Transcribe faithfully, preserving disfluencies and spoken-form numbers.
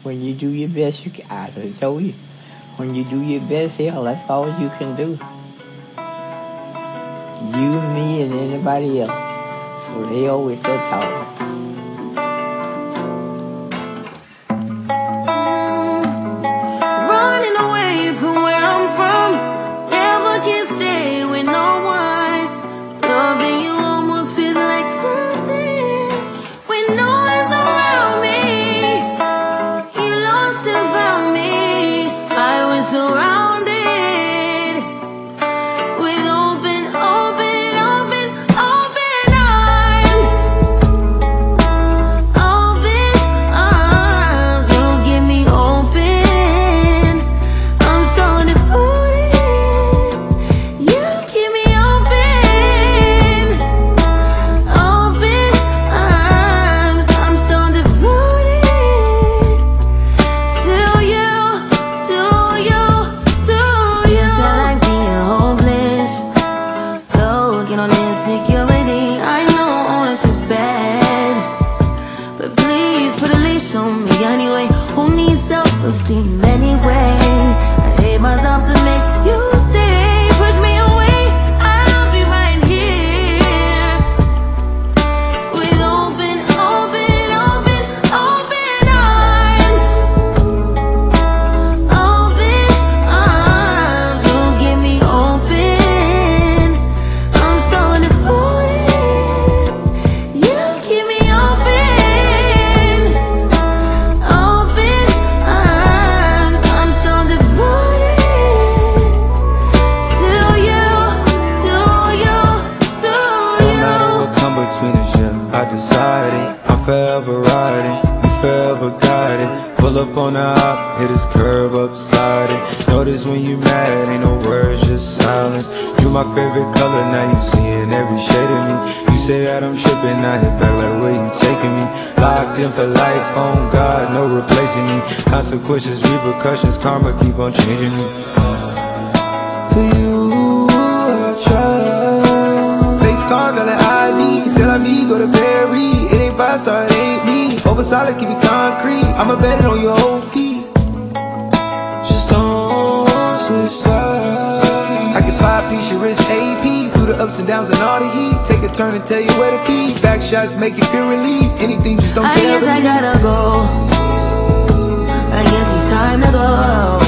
When you do your best, you can, I done told you. When you do your best, hell, that's all you can do. You, me, and anybody else. So they always start talking. Running away from where I'm from, never can stay with no one. Loving you almost feels like something when no one's around me. He lost and found me. I was surrounded with open, open, open, open eyes. Open arms, you give me open. I'm so devoted. You keep me open. Open arms, I'm so devoted to you, to you, to you. It's like being hopeless. Choking on insecurity. I know this is bad, but please put a leash on me anyway. Who needs self-esteem anyway? I hate myself to make you stay. Push me away, I'll be right here with open, open, open, open eyes. Open arms, you give me open. I'm so devoted. You keep me open. Open arms, I'm so devoted to you, to you, to No matter you. what come between us, yeah, I decided I'm forever riding, you forever guiding. Pull up on the hop, hit his curb up sliding. Notice when you mad, ain't no words, just silence. You my favorite color, now you seeing every shade of me. You say that I'm tripping, I hit back like where you taking me. Locked in for life, on God, no replacing me. Consequences, repercussions, karma keep on changing me. For you, I try. Face card, valid I D. C'est la vie, go to Perry. It ain't five star, it ain't me. Over solid, keep it concrete. I'ma bet it on your O P. Just don't switch sides. I get five piece, your wrist A P. Through the ups and downs and all the heat. Take a turn and tell you where to be. Back shots make you feel relief. Anything, just don't I care. guess I gotta go. I guess it's time to go.